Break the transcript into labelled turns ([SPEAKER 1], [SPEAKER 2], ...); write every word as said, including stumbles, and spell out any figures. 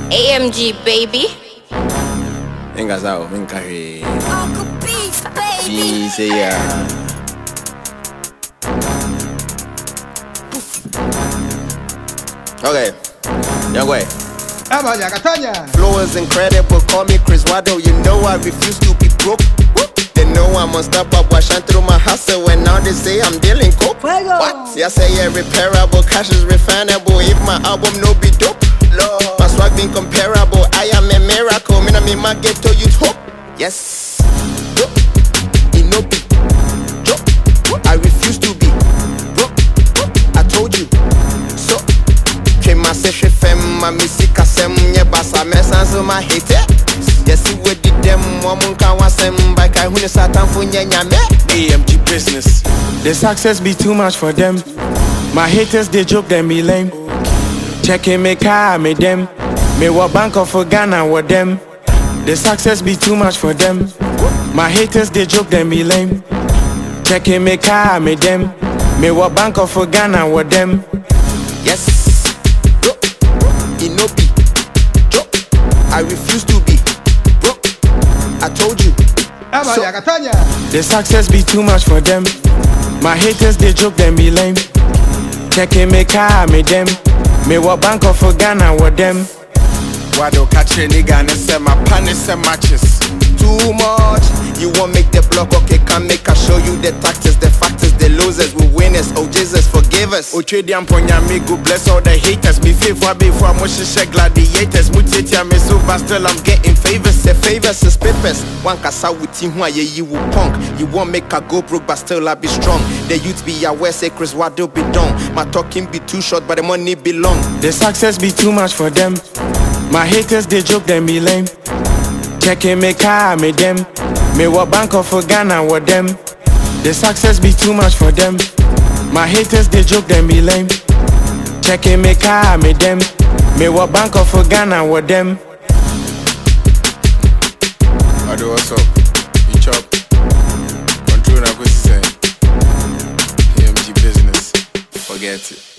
[SPEAKER 1] A M G baby.
[SPEAKER 2] Venga sao, venga he.
[SPEAKER 1] Uncle Beef baby.
[SPEAKER 2] Say yeah. Okay, young way.
[SPEAKER 3] Abanya Katanya.
[SPEAKER 2] Flow is incredible, call me Chris Wado. You know I refuse to be broke. They know I'm unstoppable, I shine through my hustle. And now they say I'm dealing coke. What? Yeah, say yeah, repairable, cash is refinable. If my album no be dope, Lord. My swag being comparable, I am a miracle. Me na me my ghetto youth hope. Yes, dope. It no be dope. I refuse to be broke. I told you so. Came my session fem, my music asem, yeah, basa message my hate. Yes, you would did them, woman can was them by Kai Huna Satan for Nyame.
[SPEAKER 4] A M G business. The success be too much for them. My haters, they joke, them be lame. Checking me car, me them. Me what bank of Ghana with them. The success be too much for them. My haters, they joke, them be lame. Checking me car, me them. Me what bank of Ghana with them.
[SPEAKER 2] Yes, bro, it no be joke. I refuse to be broke. I told you. So,
[SPEAKER 4] the success be too much for them. My haters, they joke, them be lame. Checking me car, me them. Me what bank of Ghana with them.
[SPEAKER 2] Wado catch a nigga and say my panis and matches. Too much. You won't make the block, okay, can make I show you the tactics, the factors, the losers, we winners. Oh Jesus, forgive us.
[SPEAKER 4] Ochediam ponya me go bless all the haters. Me favor before I'm share gladiators. Mutitia me so but still I'm getting favors.
[SPEAKER 2] The favors is papers. One kasa with him who you will punk. You won't make a go broke but still I be strong. The youth be aware, say Chris Wado be done. My talking be too short but the money be long.
[SPEAKER 4] The success be too much for them. My haters, they joke, them be lame. Checking me car, me them. Me what bank of Ghana with them. The success be too much for them. My haters, they joke, them be lame. Checking me car, me them. Me what bank of Ghana with them.
[SPEAKER 5] I do what's up? You chop. Control na kwesi say. A M G business. Forget it.